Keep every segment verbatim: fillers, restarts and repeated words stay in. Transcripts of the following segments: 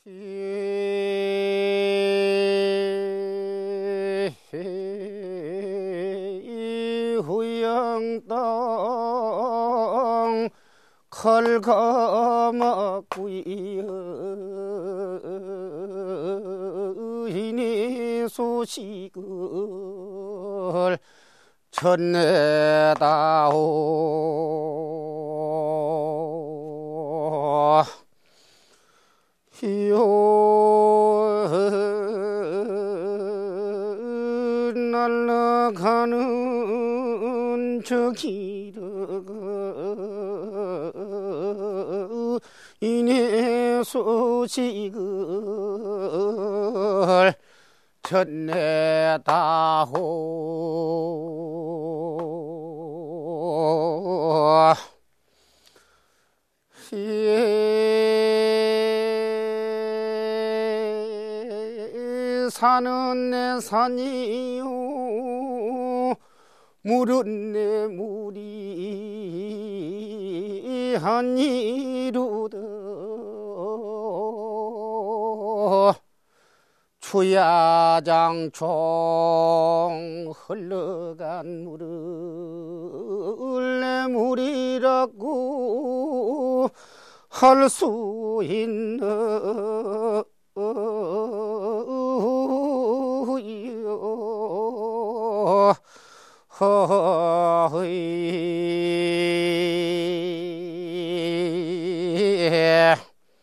이 후양땅 칼감았구여 이니 소식을 전내다오 이요 날아가는 저 길을 이내 소식을 전내다오 산은 내 산이요 물은 내 물이 한이루다 추야장총 흘러간 물을 내 물이라고 할 수 있는 허이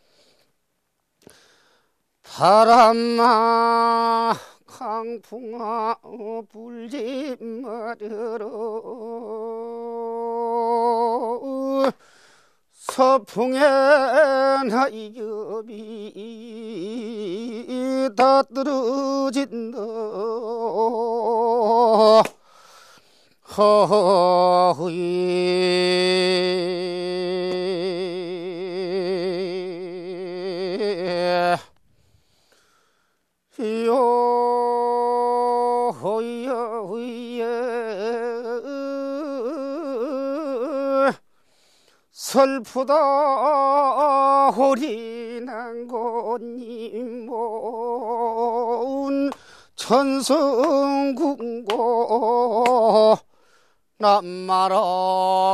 바람아 강풍아 불지 말으라 서풍에 낙엽이 다 떨어진다 허이 요 허이야 슬프다 호리난 꽃잎 모은 천성궁고 남마러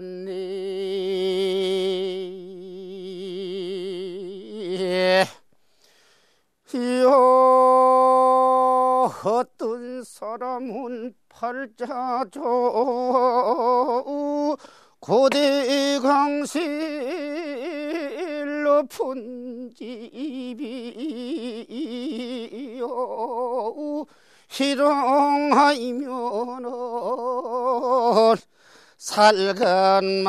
갔니 이여 어떤 사람은 팔자조 고대 강실 높은 집이요 희롱하이면은 살건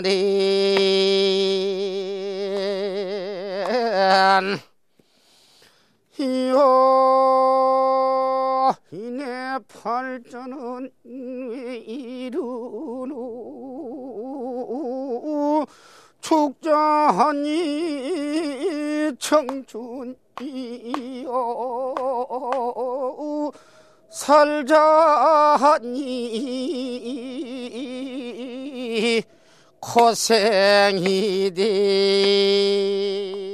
말인 이여 이내 팔자는 왜 이르노 축자하니 청춘이여 살자하니 고생이 돼